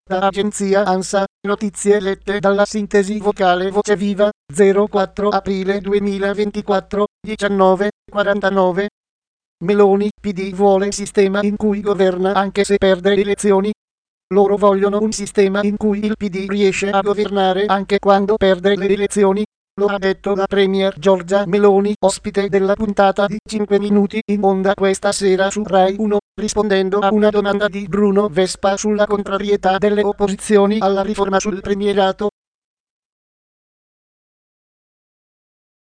Da agenzia ANSA, notizie lette dalla sintesi vocale Voce Viva, 04 aprile 2024, 19:49. Meloni, PD vuole sistema in cui governa anche se perde le elezioni. Loro vogliono un sistema in cui il PD riesce a governare anche quando perde le elezioni. Lo ha detto la Premier Giorgia Meloni, ospite della puntata di 5 minuti in onda questa sera su Rai 1, rispondendo a una domanda di Bruno Vespa sulla contrarietà delle opposizioni alla riforma sul premierato.